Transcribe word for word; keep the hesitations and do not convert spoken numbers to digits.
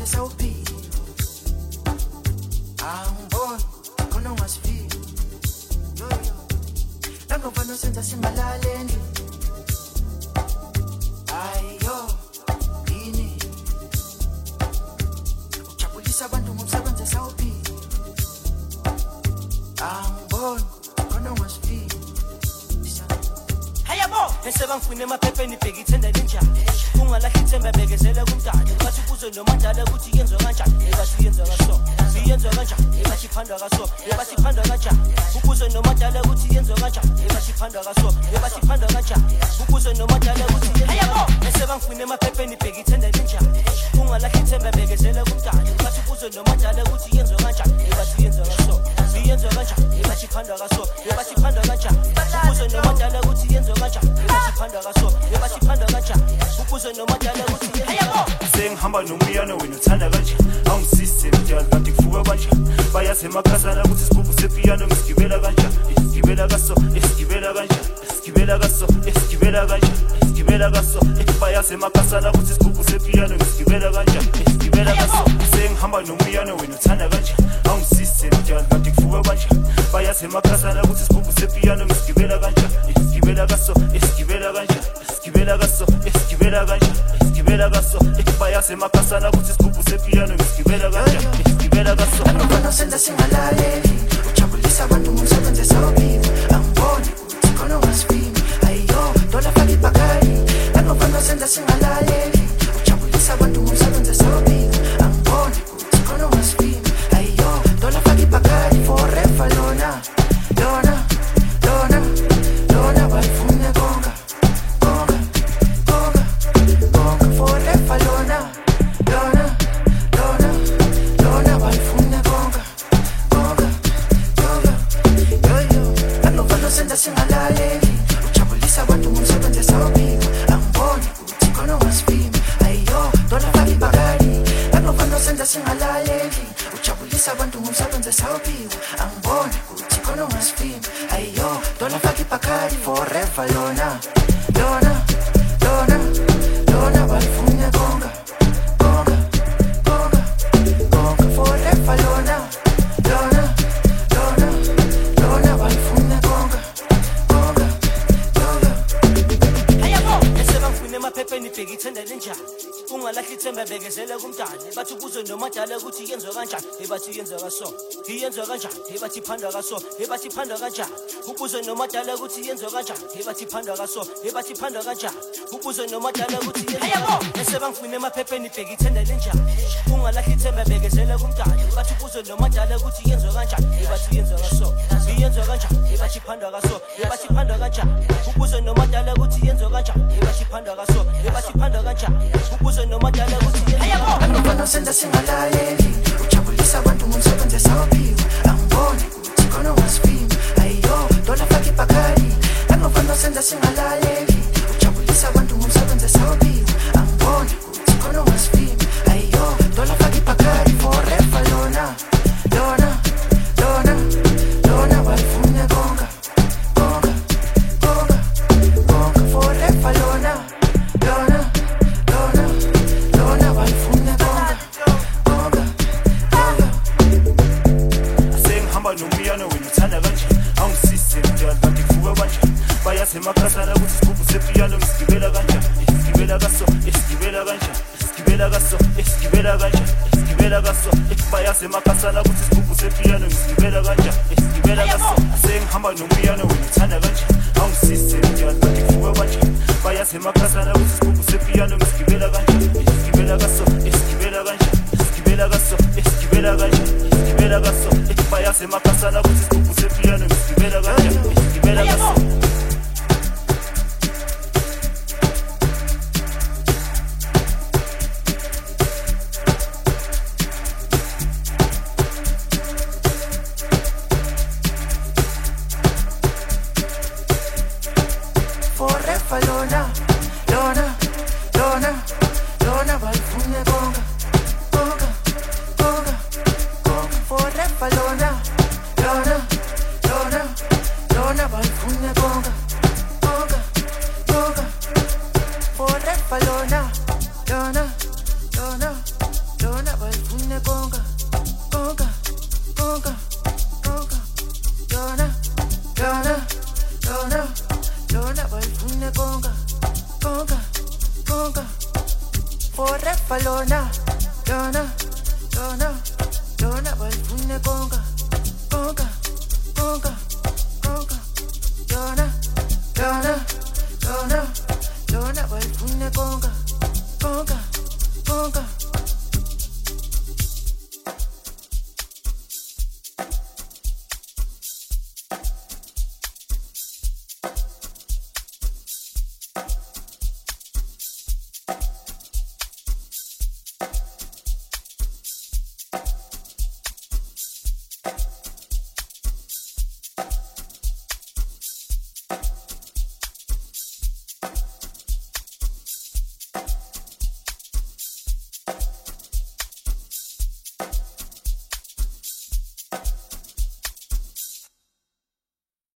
sawuphila angiboni khona ungasifika yoyo langofana senza singalaleli ayo yini ujabulisa abantu ngomsebenzi sawuphila angiboni khona ungasifika hayabo esebangifune emaphepheni bheka ithenda linjani ungalahli ithemba bekezela kumdala bathi kuze nomadala ukuthi yenziwa kanjani bathi yenziwa kaso siyenziwa kanjani bathi phandwa kaso bathi phandwa kanjani ukuze nomadala ukuthi yenziwa kanjani bathi phandwa kaso bathi phandwa kanjani ukuze nomadala ukuthi hayabo esebangifune emaphepheni bheka ithenda linjani ungalahli ithemba bekezela kumdala bathi kuze nomadala ukuthi yenziwa kanjani bathi yenziwa kaso siyenziwa kanjani bathi phandwa kaso bathi phandwa kanjani ukuze nomadala ukuthi yenziwa kanjani bathi phandwa kaso bathi phandwa kanjani ukuze nomadala ukuthi hayabo sengihamba nomuyana wena uthanda kanjani awungisise njalo kanti kufuka kanjani bayazi emakhasana ukuthi isigubhu sepiyano ngisigibela kanjani isigibela kaso isigibela kanjani isigibela kaso isigibela kanjani isigibela kaso bayazi emakhasana ukuthi isigubhu sepiyano ngisigibela kanjani isigibela kaso sengihamba nomuyana wena uthanda kanjani awungisise njalo kanti kufuka kanjani bayazi emakhasana ukuthi isigubhu sepiyano ngisigibela kanjani isigibela kaso isigibela kanjani isigibela kaso isigibela kanjani isigibela kaso bayazi emakhasana ukuthi isigubhu sepiyano ngisigibela kanjani isigibela kaso angibona senza singalaleli ujabulisa abantu ngomsebenzi sawuphila angiboni ukuthi khona ungasifika ayo dola faka ibhakari angibona senza singalaleli ujabulisa abantu ngomsebenzi sawuphila angiboni ukuthi khona ungasifika ayo dola faka ibhakari forever lona lona lona lona balifune konga konga konga konga forever lona lona lona lona balifune konga konga konga yoyo angibona senza singalaleli ujabulisa abantu ngomsebenzi sawuphila angiboni ukuthi khona ungasifika ayo dola faka ibhakari angibona senza singalaleli ujabulisa abantu ngomsebenzi sawuphila angiboni ukuthi khona ungasifika ayo dola faka ibhakari forever lona lona lona lona balifune konga konga konga konga forever lona lona lona lona balifune konga konga konga hayabo esebangifune emaphepheni bheka ithenda linjani ungalahli ithemba bekezela kumdala bathi kuze nomadala ukuthi yenziwa kanjani bathi yenziwa kaso iyenziwa kanjani bathi phandwa kaso bathi phandwa kanjani ukuze nomadala ukuthi yenziwa kanjani bathi phandwa kaso bathi phandwa kanjani ukuze nomadala ukuthi hayabo esebangifune emaphepheni bheka ithenda linjani ungalahli ithemba bekezela kumdala bathi kuze nomadala ukuthi yenziwa kanjani bathi yenziwa kaso iyenziwa kanjani bathi phandwa kaso bathi phandwa kanjani ukuze nomadala ukuthi yenziwa kanjani bathi phandwa kaso bathi phandwa kanjani ukuze nomadala ukuthi hayabo angibona senza singalaleli ujabulisa abantu ngomsebenzi sawuphila angiboni ukuthi khona ungasifika ayo dola faka ibhakari angibona senza singalaleli ujabulisa abantu ngomsebenzi sawuphila angiboni ukuthi khona ungasifika ayo dola faka ibhakari forever lona lona lona lona balifune konga konga konga konga forever lona lona lona lona balifune konga konga konga sengihamba nomuyana wena uthanda kanjani awungisise njalo kanti kufuka kanjani bayazi emakhasana ukuthi isigubhu sepiyano ngisigibela kanjani isigibela kaso isigibela kanjani isigibela kaso isigibela kanjani isigibela kaso bayazi emakhasana ukuthi isigubhu sepiyano ngisigibela kanjani isigibela kaso sengihamba nomuyana wena uthanda kanjani awungisise njalo kanti kufuka kanjani bayazi emakhasana ukuthi isigubhu sepiyano ngisigibela kanjani isigibela kaso isigibela kanjani isigibela kaso isigibela kanjani isigibela kaso bayazi emakhasana ukuthi isigubhu sepiyano ngisigibela kanjani isigibela kaso forever lona lona lona lona balifune konga konga konga konga forever lona lona lona lona balifune konga konga konga forever lona lona lona lona bayifune konka konka konka konka yona yona yona yona bayifune konka konka konka forever lona yona yona yona bayifune konka konka konka konka yona yona yona yona bayifune konka konka konka